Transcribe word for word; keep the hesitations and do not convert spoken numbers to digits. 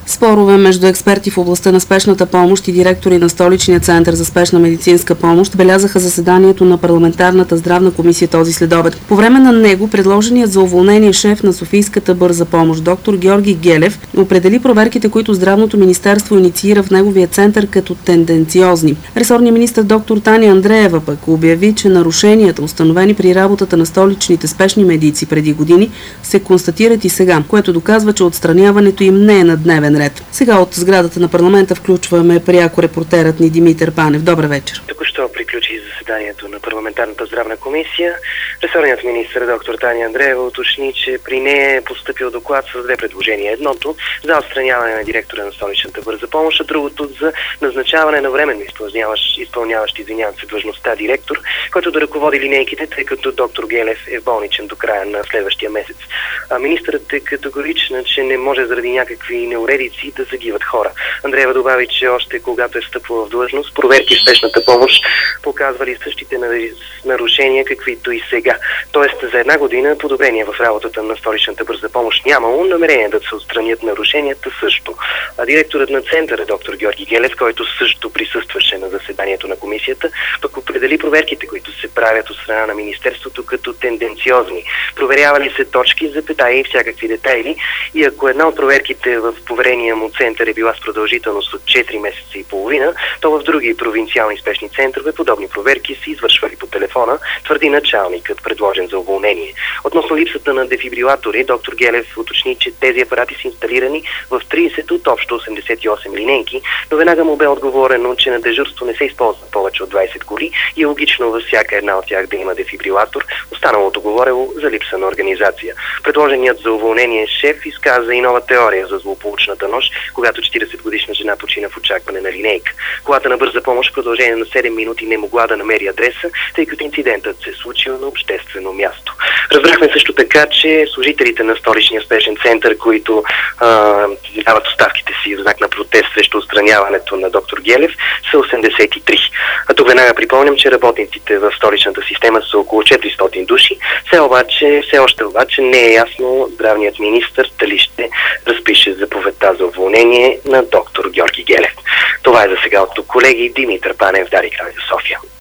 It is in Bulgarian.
Спорове между експерти в областта на спешната помощ и директори на Столичния център за спешна медицинска помощ белязаха заседанието на парламентарната здравна комисия този следобед. По време на него предложеният за уволнение шеф на Софийската бърза помощ доктор Георги Гелев определи проверките, които Здравното министерство инициира в неговия център като тенденциозни. Ресорният министър доктор Таня Андреева пък обяви, че нарушенията, установени при работата на столичните спешни медици преди години, се констатират и сега, което доказва, че отстраняването им не е на дневен ред. Сега от сградата на парламента включваме пряко репортерът ни Димитър Панев. Добър вечер. Току-що приключи заседанието на парламентарната здравна комисия. Ресорният министър доктор Таня Андреева уточни, че при нея е поступил доклад с две предложения. Едното за отстраняване на директора на Столичната бърза помощ, а другото за назначаване на временно изпълняващ, изпълняващ извинявам се, длъжността директор, който да ръководи линейките, тъй като доктор Гелев е болничен до края на следващия месец. А министърът е категорична, че не може заради някакви неуредици да загиват хора. Андреева добави, че още когато е встъпила в длъжност, проверки в спешната помощ показвали същите нарушения, каквито и сега. Тоест за една година подобрение в работата на Столичната бърза помощ нямало, намерение да се отстранят нарушенията също. А директорът на центъра доктор Георги Гелев, който също присъстваше на заседанието на комисията, пък определи проверките, които се правят от страна на министерството като тенденциозни. Проверявали се точки, запетаи и всякакви детайли, и ако една от проверките в поверения му център е била с продължителност от четири месеца и половина, то в други провинциални спешни центрове подобни проверки се извършвали по телефона, твърди началникът, предложен за уволнение. Относно липсата на дефибрилатори, доктор Гелев уточни, че тези апарати са инсталирани в тридесет от общо осемдесет и осем линейки, но веднага му бе отговорено, че на дежурство не се използват повече от двадесет коли и е логично във всяка една от тях да има дефибрилатор, останалото говорело за липса на организация. Предложеният за уволнение шеф изказа и нова теория за злополучната нощ, когато четиридесет годишна жена почина в очакване на линейка. Колата на бърза помощ в продължение на седем минути не могла да намери адреса, тъй като инцидентът се е случил на обществено място. Разбрахме също така, че служителите на Столичния спешен център, които а, дават оставките си в знак на протест срещу отстраняването на доктор Гелев, са осемдесет и три. А тук веднага припомням, че работниците в столичната система са около четиристотин души. Все, обаче, все още обаче не е ясно здравният министър дали ще разпише заповедта за уволнение на доктор Георги Гелев. Това е за сега от тук, колеги. Димитър Панев, Дарик Радио София.